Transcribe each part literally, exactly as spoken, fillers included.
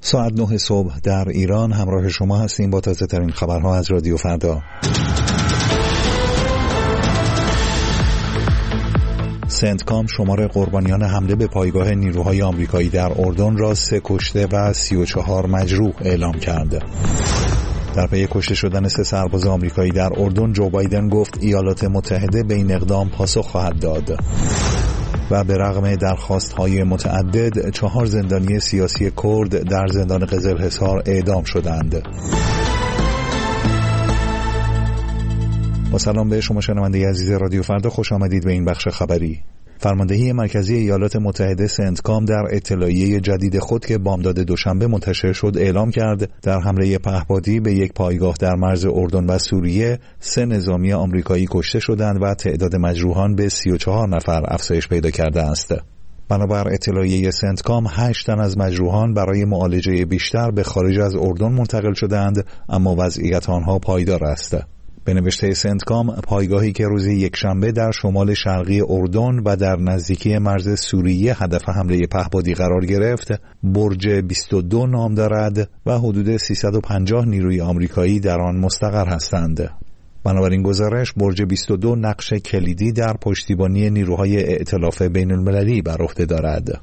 ساعت نه صبح در ایران همراه شما هستیم با تازه ترین خبرها از رادیو فردا. سنتکام شمار قربانیان حمله به پایگاه نیروهای آمریکایی در اردن را سه کشته و سی و چهار مجروح اعلام کرده. در پی کشته شدن سه سرباز آمریکایی در اردن، جو بایدن گفت ایالات متحده به این اقدام پاسخ خواهد داد. و به رغم درخواست‌های متعدد، چهار زندانی سیاسی کرد در زندان قزلحصار اعدام شدند. با سلام به شما شنونده عزیز رادیو فردا، خوش آمدید به این بخش خبری. فرماندهی مرکزی ایالات متحده سنتکام در اطلاعیه جدید خود که بامداد دوشنبه منتشر شد اعلام کرد در حمله پهپادی به یک پایگاه در مرز اردن و سوریه سه نظامی آمریکایی کشته شدند و تعداد مجروحان به سی و چهار نفر افزایش پیدا کرده است. بنابر اطلاعیه سنتکام، هشت تن از مجروحان برای معالجه بیشتر به خارج از اردن منتقل شدند، اما وضعیت آنها پایدار است. به نوشته سنتکام، پایگاهی که روز یکشنبه در شمال شرقی اردن و در نزدیکی مرز سوریه هدف حمله پهپادی قرار گرفت، برج بیست و دو نام دارد و حدود سیصد و پنجاه نیروی آمریکایی در آن مستقر هستند. بنابراین گزارش، برج بیست و دو نقش کلیدی در پشتیبانی نیروهای ائتلاف بین المللی بر عهده دارد.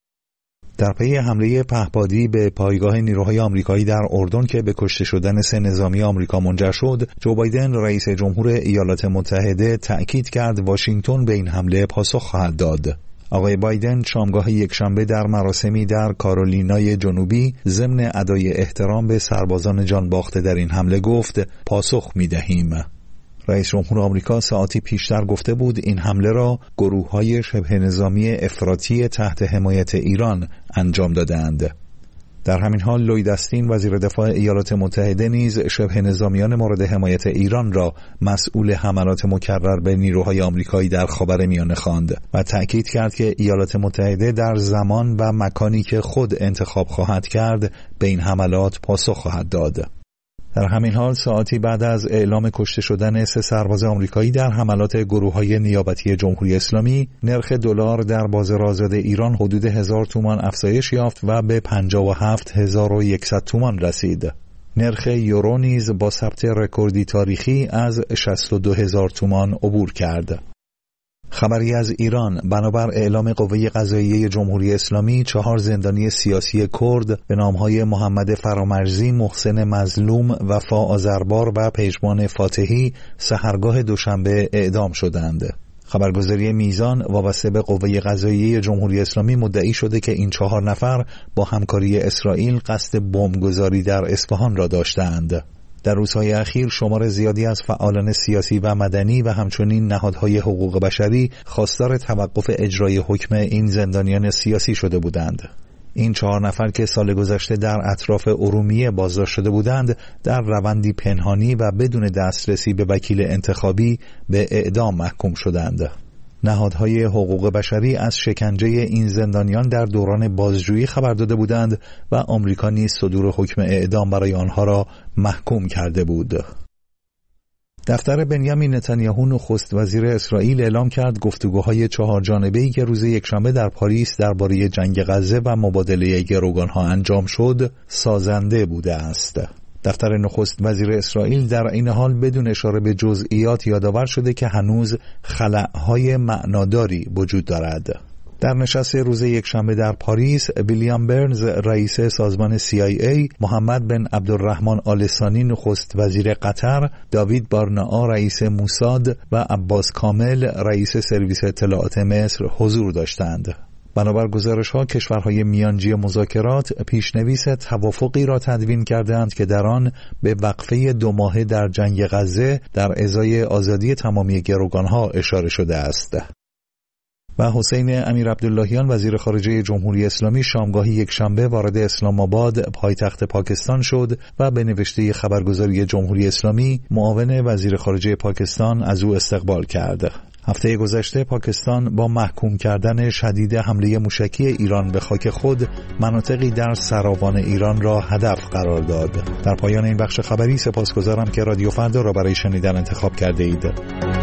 در پی حمله پهپادی به پایگاه نیروهای آمریکایی در اردن که به کشته شدن سه نظامی آمریکا منجر شد، جو بایدن رئیس جمهور ایالات متحده تأکید کرد واشنگتن به این حمله پاسخ خواهد داد. آقای بایدن شامگاه یکشنبه در مراسمی در کارولینای جنوبی ضمن ادای احترام به سربازان جان باخته در این حمله گفت پاسخ می‌دهیم. رئیس جمهور آمریکا ساعتی پیشتر گفته بود این حمله را گروه‌های شبه نظامی افراطی تحت حمایت ایران انجام دادند. در همین حال لوید استین وزیر دفاع ایالات متحده نیز شبه نظامیان مورد حمایت ایران را مسئول حملات مکرر به نیروهای آمریکایی در خاورمیانه خواند و تأکید کرد که ایالات متحده در زمان و مکانی که خود انتخاب خواهد کرد به این حملات پاسخ خواهد داد. در همین حال ساعتی بعد از اعلام کشته شدن سه سرباز آمریکایی در حملات گروه‌های نیابتی جمهوری اسلامی، نرخ دلار در بازار آزاد ایران حدود هزار تومان افزایش یافت و به پنجاه و هفت هزار و صد تومان رسید. نرخ یورو نیز با ثبت رکوردی تاریخی از شصت و دو هزار تومان عبور کرد. خبری از ایران: بنابر اعلام قوه قضاییه جمهوری اسلامی، چهار زندانی سیاسی کرد به نامهای محمد فرامرزی، محسن مظلوم، وفا آذربار و پژمان فاتحی سحرگاه دوشنبه اعدام شدند. خبرگزاری میزان وابسته به قوه قضاییه جمهوری اسلامی مدعی شده که این چهار نفر با همکاری اسرائیل قصد بمبگذاری در اصفهان را داشتند. در روزهای اخیر شمار زیادی از فعالان سیاسی و مدنی و همچنین نهادهای حقوق بشری خواستار توقف اجرای حکم این زندانیان سیاسی شده بودند. این چهار نفر که سال گذشته در اطراف ارومیه بازداشت شده بودند، در روندی پنهانی و بدون دسترسی به وکیل انتخابی به اعدام محکوم شدند. نهادهای حقوق بشری از شکنجه این زندانیان در دوران بازجویی خبر داده بودند و آمریکا نیز صدور حکم اعدام برای آنها را محکوم کرده بود. دفتر بنیامین نتانیاهو نخست وزیر اسرائیل اعلام کرد گفتگوهای چهار جانبه‌ای که روز یکشنبه در پاریس درباره جنگ غزه و مبادله گروگانها انجام شد سازنده بوده است. دفتر نخست وزیر اسرائیل در این حال بدون اشاره به جزئیات یادآور شده که هنوز خلاهای معناداری وجود دارد. در نشست روز یکشنبه در پاریس، ویلیام برنز رئیس سازمان سی آی ای، محمد بن عبدالرحمن آل ثانی نخست وزیر قطر، داوید بارنائا رئیس موساد و عباس کامل رئیس سرویس اطلاعات مصر حضور داشتند. بنابر گزارش‌ها، کشورهای میانجی مذاکرات پیشنویس توافقی را تدوین کردند که در آن به وقفه دو ماهه در جنگ غزه در ازای آزادی تمامی گروگانها اشاره شده است. و حسین امیر عبداللهیان وزیر خارجه جمهوری اسلامی شامگاهی یکشنبه وارد اسلام آباد پایتخت پاکستان شد و به نوشته خبرگزاری جمهوری اسلامی معاون وزیر خارجه پاکستان از او استقبال کرد. هفته گذشته پاکستان با محکوم کردن شدید حمله موشکی ایران به خاک خود مناطقی در سراوان ایران را هدف قرار داد. در پایان این بخش خبری سپاسگزارم که رادیو فردا را برای شنیدن انتخاب کرده اید.